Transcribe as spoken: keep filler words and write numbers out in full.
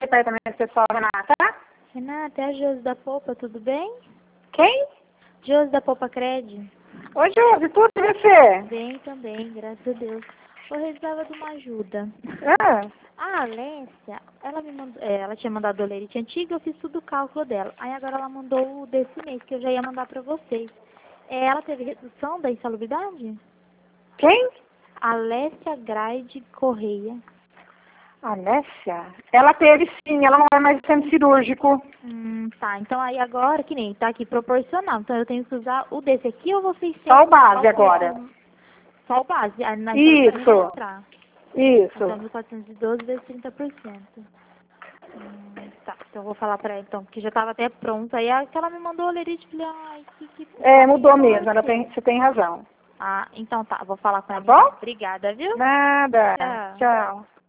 Departamento Pessoal, Renata. Renata, é a Josi da Popa, tudo bem? Quem? Josi da Popa Cred. Oi, Josi, tudo e você? Bem também, graças a Deus. Eu precisava de uma ajuda. Ah, A Alessia, ela me mandou, é, ela tinha mandado o lerite antigo, eu fiz tudo o cálculo dela. Aí agora ela mandou o desse mês, que eu já ia mandar pra vocês. É, ela teve redução da insalubridade? quem? Alessia Graide Correia. Alessia? Ela teve sim, ela não é mais centro cirúrgico. Hum, tá. Então aí agora, que nem tá aqui proporcional. Então eu tenho que usar o desse aqui ou vocês têm? Só o base agora. Só o base. Aí na Isso. vai entrar. Isso. Então mil quatrocentos e doze vezes trinta por cento. Hum, tá. Então eu vou falar pra ela então, porque já tava até pronta. Aí a que ela me mandou o lerite, falei, ai, que que... É, mudou que mesmo, ela você? tem, você tem razão. Ah, então tá. Vou falar com Tá ela. bom? Obrigada, viu? Nada. Tchau. Tchau.